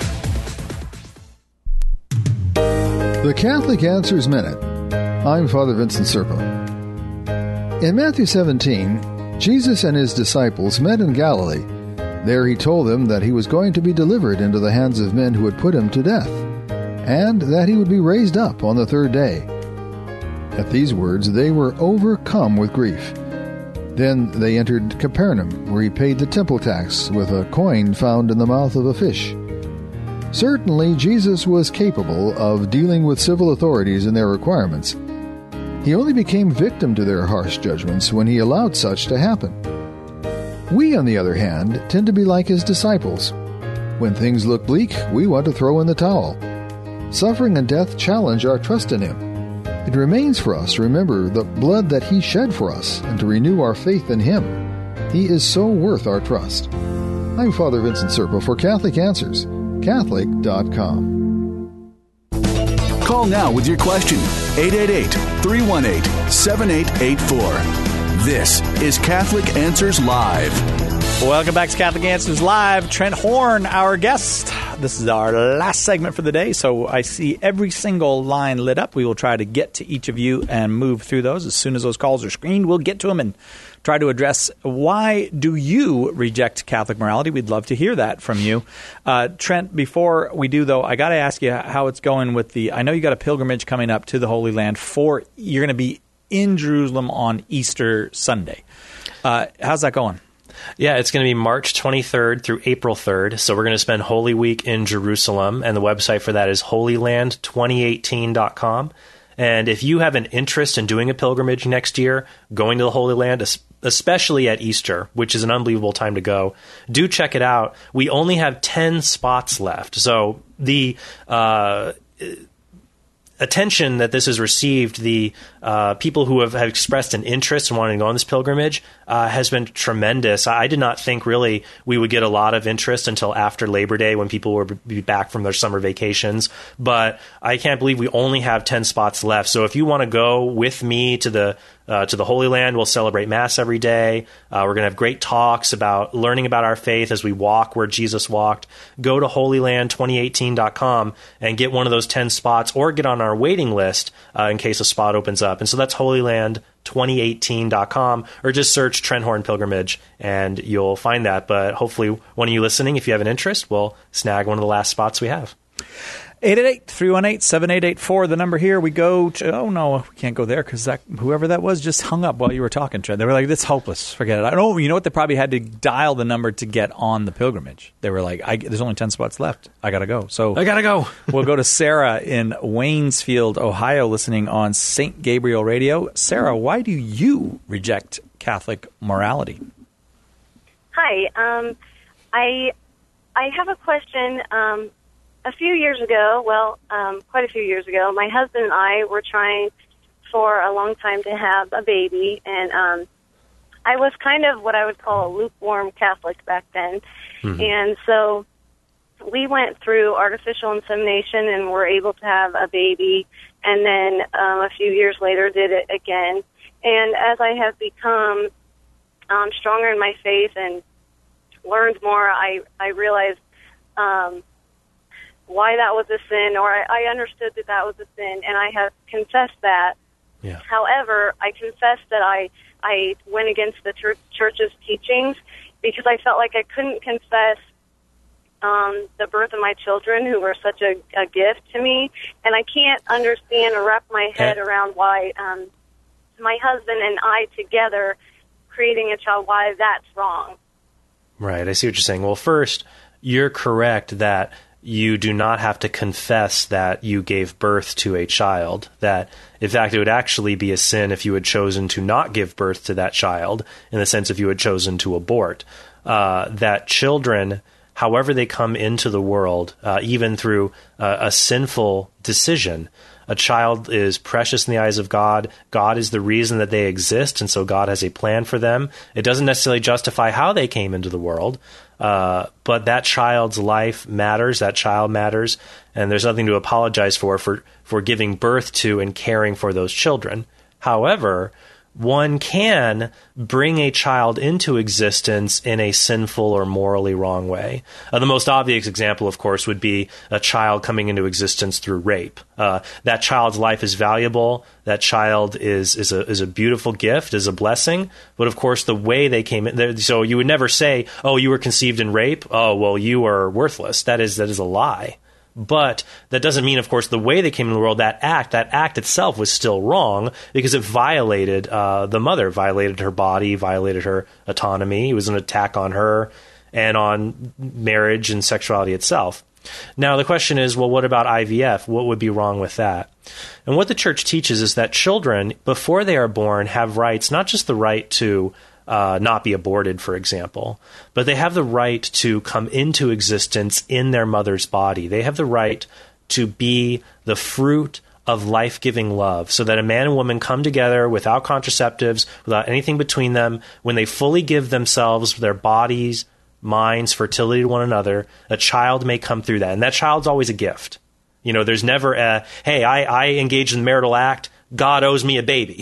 The Catholic Answers Minute. I'm Father Vincent Serpa. In Matthew seventeen, Jesus and his disciples met in Galilee. There he told them that he was going to be delivered into the hands of men who would put him to death, and that he would be raised up on the third day. At these words, they were overcome with grief. Then they entered Capernaum, where he paid the temple tax with a coin found in the mouth of a fish. Certainly, Jesus was capable of dealing with civil authorities and their requirements. He only became victim to their harsh judgments when he allowed such to happen. We, on the other hand, tend to be like his disciples. When things look bleak, we want to throw in the towel. Suffering and death challenge our trust in him. It remains for us to remember the blood that he shed for us and to renew our faith in him. He is so worth our trust. I'm Father Vincent Serpa for Catholic Answers, Catholic dot com. Call now with your question, eight eight eight, three one eight, seven eight eight four. This is Catholic Answers Live. Welcome back to Catholic Answers Live. Trent Horn, our guest. This is our last segment for the day, so I see every single line lit up. We will try to get to each of you and move through those. As soon as those calls are screened, we'll get to them and try to address why do you reject Catholic morality. We'd love to hear that from you. Uh, Trent, before we do, though, I got to ask you how it's going with the – I know you got a pilgrimage coming up to the Holy Land. For you're going to be in Jerusalem on Easter Sunday. Uh, how's that going? Yeah, it's going to be March twenty-third through April third. So we're going to spend Holy Week in Jerusalem, and the website for that is holy land twenty eighteen dot com. And if you have an interest in doing a pilgrimage next year, going to the Holy Land, especially at Easter, which is an unbelievable time to go, do check it out. We only have ten spots left. So the uh, attention that this has received, the uh, people who have, have expressed an interest in wanting to go on this pilgrimage uh, has been tremendous. I did not think really we would get a lot of interest until after Labor Day when people would be back from their summer vacations. But I can't believe we only have ten spots left. So if you want to go with me to the Uh, to the Holy Land, we'll celebrate Mass every day. Uh, we're going to have great talks about learning about our faith as we walk where Jesus walked. Go to holy land twenty eighteen dot com and get one of those ten spots, or get on our waiting list uh, in case a spot opens up. And so that's holy land twenty eighteen dot com, or just search Trent Horn Pilgrimage and you'll find that. But hopefully one of you listening, if you have an interest, will snag one of the last spots we have. eight eight eight, three one eight, seven eight eight four, the number here. We go to, oh, no, we can't go there because that whoever that was just hung up while you were talking, Trent. They were like, it's hopeless. Forget it. I don't know. You know what? They probably had to dial the number to get on the pilgrimage. They were like, I, there's only ten spots left. I got to go. So I got to go. We'll go to Sarah in Waynesfield, Ohio, listening on Saint Gabriel Radio. Sarah, why do you reject Catholic morality? Hi. Um, I, I have a question. Um, A few years ago, well, um, quite a few years ago, my husband and I were trying for a long time to have a baby, and um, I was kind of what I would call a lukewarm Catholic back then. Mm-hmm. And so we went through artificial insemination and were able to have a baby, and then um, a few years later did it again. And as I have become um, stronger in my faith and learned more, I, I realized um, why that was a sin, or I, I understood that that was a sin, and I have confessed that. Yeah. However, I confessed that I, I went against the church, church's teachings because I felt like I couldn't confess um, the birth of my children, who were such a, a gift to me, and I can't understand or wrap my head around why um, my husband and I together creating a child, why that's wrong. Right, I see what you're saying. Well, first, you're correct that you do not have to confess that you gave birth to a child, that, in fact, it would actually be a sin if you had chosen to not give birth to that child, in the sense if you had chosen to abort. Uh, that children, however they come into the world, uh, even through uh, a sinful decision, a child is precious in the eyes of God. God is the reason that they exist, and so God has a plan for them. It doesn't necessarily justify how they came into the world, uh, but that child's life matters, that child matters, and there's nothing to apologize for, for, for giving birth to and caring for those children. However, one can bring a child into existence in a sinful or morally wrong way. Uh, the most obvious example, of course, would be a child coming into existence through rape. Uh, that child's life is valuable. That child is is a is a beautiful gift, is a blessing. But of course, the way they came in, so you would never say, "Oh, you were conceived in rape. Oh, well, you are worthless." That is that is a lie. But that doesn't mean, of course, the way they came into the world, that act, that act itself was still wrong because it violated uh, the mother, violated her body, violated her autonomy. It was an attack on her and on marriage and sexuality itself. Now, the question is, well, what about I V F? What would be wrong with that? And what the church teaches is that children, before they are born, have rights, not just the right to Uh, not be aborted, for example, but they have the right to come into existence in their mother's body. They have the right to be the fruit of life-giving love, so that a man and woman come together without contraceptives, without anything between them. When they fully give themselves, their bodies, minds, fertility to one another, a child may come through that. And that child's always a gift. You know, there's never a, hey, I, I engaged in the marital act, God owes me a baby.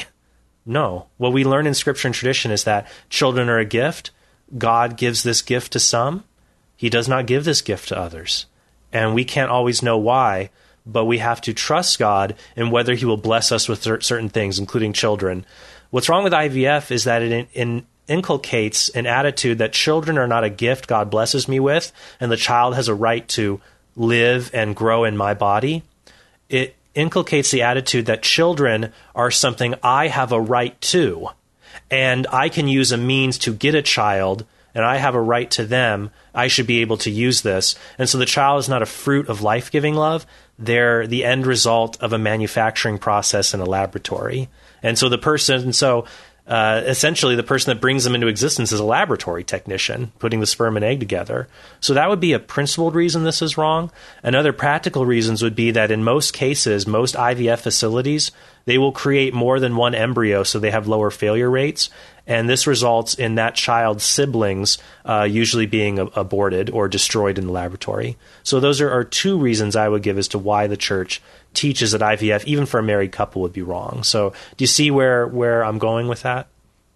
No. What we learn in Scripture and tradition is that children are a gift. God gives this gift to some. He does not give this gift to others. And we can't always know why, but we have to trust God in whether he will bless us with certain things, including children. What's wrong with I V F is that it in, in, inculcates an attitude that children are not a gift God blesses me with, and the child has a right to live and grow in my body. It inculcates the attitude that children are something I have a right to, and I can use a means to get a child, and I have a right to them. I should be able to use this. And so the child is not a fruit of life-giving love. They're the end result of a manufacturing process in a laboratory. And so the person, and so uh, essentially the person that brings them into existence is a laboratory technician putting the sperm and egg together. So that would be a principled reason this is wrong. And other practical reasons would be that in most cases, most I V F facilities, they will create more than one embryo, so they have lower failure rates. And this results in that child's siblings uh, usually being ab- aborted or destroyed in the laboratory. So those are, are two reasons I would give as to why the church teaches that I V F, even for a married couple, would be wrong. So do you see where, where I'm going with that?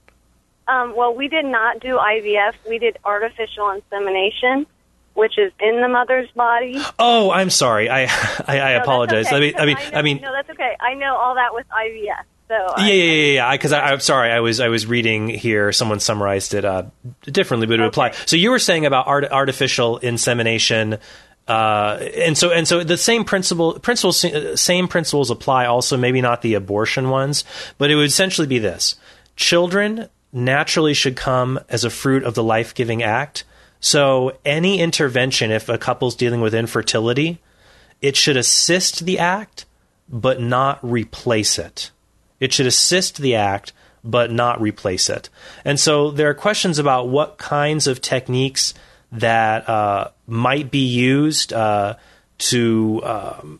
Um, well, we did not do I V F. We did artificial insemination, which is in the mother's body. Oh, I'm sorry. I I, I no, apologize. Okay, I mean, I mean, I, know, I mean. No, that's okay. I know all that with I V F. So Yeah, yeah, yeah, yeah. Because I'm sorry, I was I was reading here. Someone summarized it uh, differently, but it would apply. So you were saying about art, artificial insemination, uh, and so and so the same principle principles same principles apply. Also, maybe not the abortion ones, but it would essentially be this: children naturally should come as a fruit of the life-giving act. So any intervention, if a couple's dealing with infertility, it should assist the act, but not replace it. It should assist the act, but not replace it. And so there are questions about what kinds of techniques that uh, might be used uh, to, um,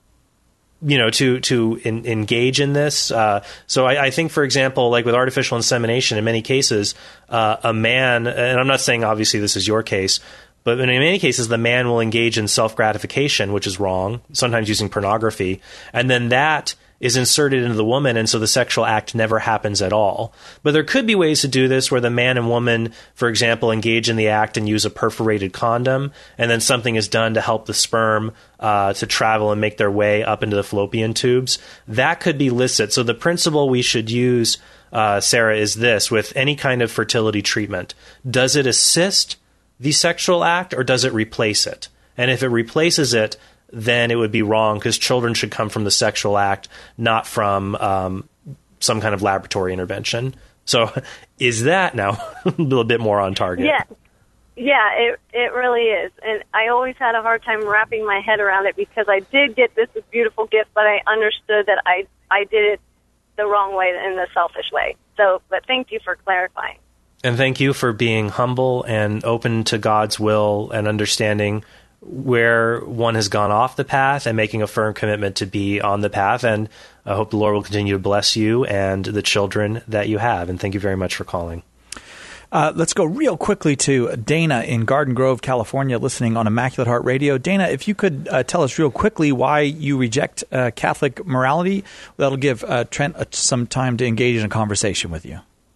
you know, to to in, engage in this. Uh, so I, I think, for example, like with artificial insemination, in many cases, uh, a man, and I'm not saying obviously this is your case, but in many cases, the man will engage in self-gratification, which is wrong, sometimes using pornography, and then that is inserted into the woman, and so the sexual act never happens at all. But there could be ways to do this where the man and woman, for example, engage in the act and use a perforated condom, and then something is done to help the sperm uh, to travel and make their way up into the fallopian tubes. That could be licit. So the principle we should use, uh, Sarah, is this with any kind of fertility treatment. Does it assist the sexual act, or does it replace it? And if it replaces it, then it would be wrong, because children should come from the sexual act, not from um, some kind of laboratory intervention. So is that now a little bit more on target? Yeah, yeah, it it really is. And I always had a hard time wrapping my head around it, because I did get this beautiful gift, but I understood that I, I did it the wrong way, in the selfish way. So, but thank you for clarifying. And thank you for being humble and open to God's will and understanding where one has gone off the path and making a firm commitment to be on the path. And I hope the Lord will continue to bless you and the children that you have. And thank you very much for calling. Uh, let's go real quickly to Dana in Garden Grove, California, listening on Immaculate Heart Radio. Dana, if you could uh, tell us real quickly why you reject uh, Catholic morality, that'll give uh, Trent uh, some time to engage in a conversation with you.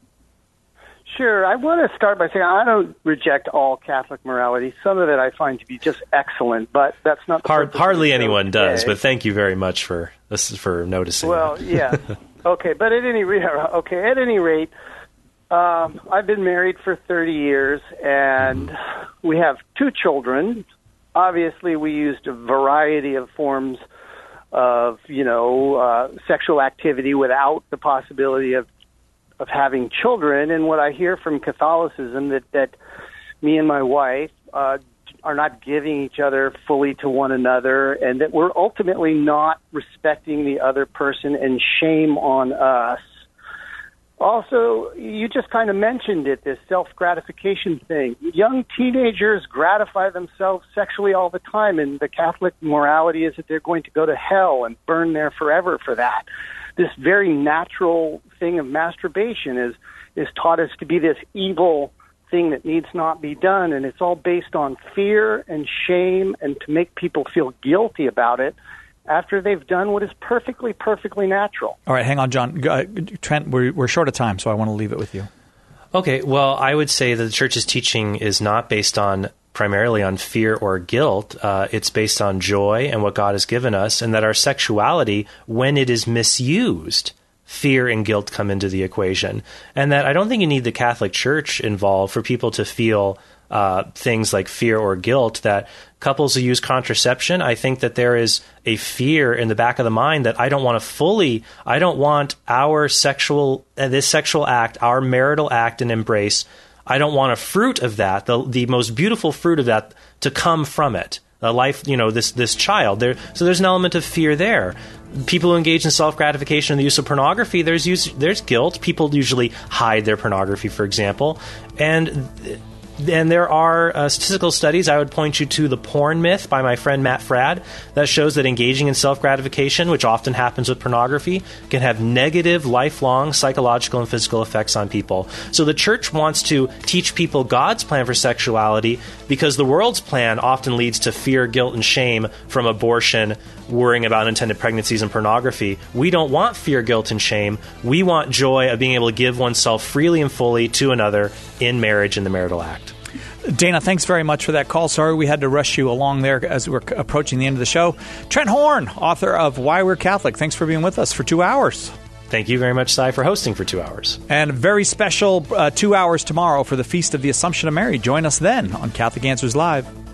Sure. I want to start by saying I don't reject all Catholic morality. Some of it I find to be just excellent, but that's not the Hard, hardly anyone does, today. but thank you very much for this for noticing. Well, yeah. Okay, but at any rate, okay, at any rate, um, I've been married for thirty years, and we have two children. Obviously, we used a variety of forms of, you know, uh, sexual activity without the possibility of of having children. And what I hear from Catholicism, that, that me and my wife uh, are not giving each other fully to one another, and that we're ultimately not respecting the other person, and shame on us. Also, you just kind of mentioned it, this self-gratification thing. Young teenagers gratify themselves sexually all the time, and the Catholic morality is that they're going to go to hell and burn there forever for that. This very natural thing of masturbation is is taught us to be this evil thing that needs not be done, and it's all based on fear and shame, and to make people feel guilty about it after they've done what is perfectly, perfectly natural. All right, hang on, John. Uh, Trent, we're, we're short of time, so I want to leave it with you. Okay, well, I would say that the Church's teaching is not based on primarily on fear or guilt. Uh, it's based on joy and what God has given us, and that our sexuality, when it is misused, fear and guilt come into the equation. And that I don't think you need the Catholic Church involved for people to feel uh, things like fear or guilt. That couples who use contraception, I think that there is a fear in the back of the mind that I don't want to fully, I don't want our sexual, uh, this sexual act, our marital act and embrace, I don't want a fruit of that, the the most beautiful fruit of that, to come from it. a life, you know, this this child. There, so there's an element of fear there. People who engage in self-gratification and the use of pornography, there's use, there's guilt. People usually hide their pornography, for example, and. And there are uh, statistical studies. I would point you to The Porn Myth by my friend Matt Fradd that shows that engaging in self-gratification, which often happens with pornography, can have negative, lifelong psychological and physical effects on people. So the church wants to teach people God's plan for sexuality because the world's plan often leads to fear, guilt, and shame from abortion, worrying about unintended pregnancies, and pornography. We don't want fear, guilt, and shame. We want joy of being able to give oneself freely and fully to another in marriage in the marital act. Dana, thanks very much for that call. Sorry we had to rush you along there as we're approaching the end of the show. Trent Horn, author of Why We're Catholic. Thanks for being with us for two hours. Thank you very much, Cy, for hosting for two hours. And a very special uh, two hours tomorrow for the Feast of the Assumption of Mary. Join us then on Catholic Answers Live.